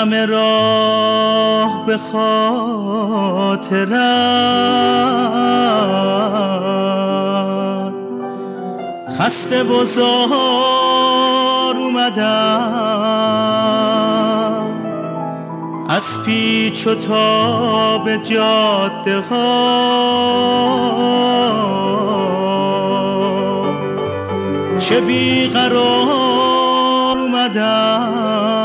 همه راه به خاطرت خسته و زار اومدم از پیچ و تاب جاده ها، چه بیقرار اومدم.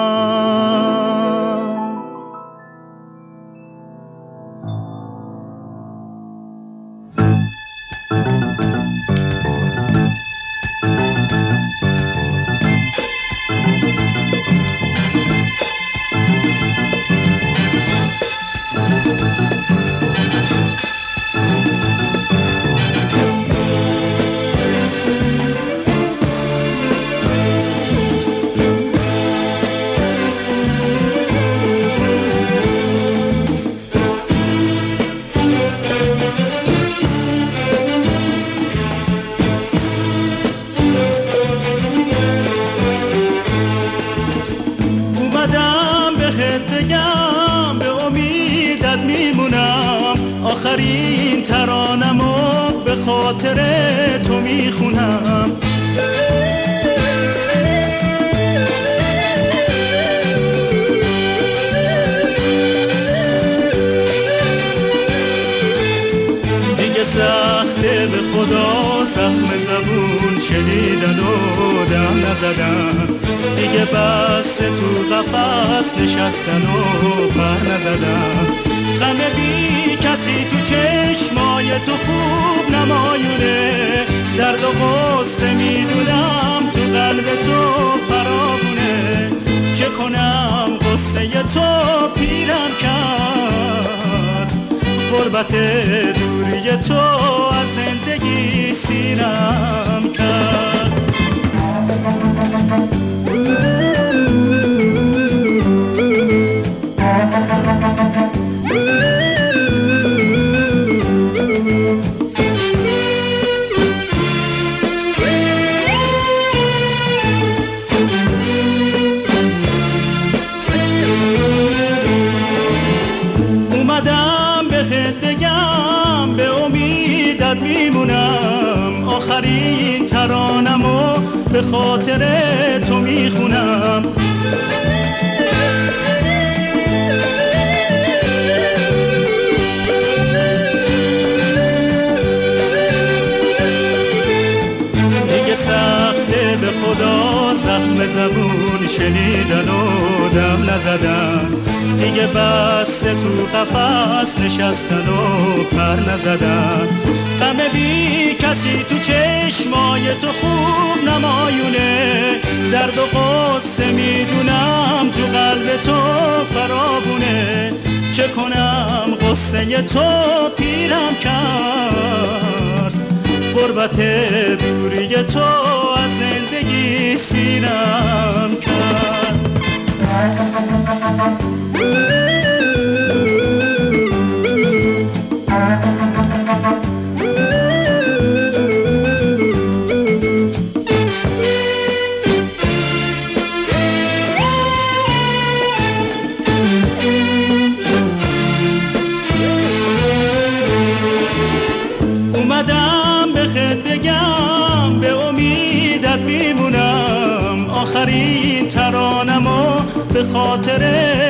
بگم به امیدت میمونم، آخرین ترانمو به خاطر تو میخونم. دیگه سخته به خدا زخم زبون شنیدن و دم نزدن، دیگه بس تو قفس نشستن و پر نزدن. غم بی کسی تو چشمای تو خوب نمایونه، درد و غصه میدونم تو قلب تو فراوونه. چه کنم غصه تو پیرم کرد، غربت دوری تو از زندگی سیرم کرد. اومدم بهت بگم به امیدت میمونم، آخرین ترانمو به خاطر تو میخونم. دیگه سخته به خدا زخم زبون شنیدن و دم نزدن، دیگه بس تو قفس نشستن و پر نزدن. غم بی کسی تو چشمای تو خوب نمایونه، درد و غصه میدونم تو قلب تو فراوونه. چه کنم غصه تو پیرم کرد، غربت دوری تو از زندگی سیرم کرد. اومدم بهت بگم به امیدت میمونم، آخرین ترانمو به خاطر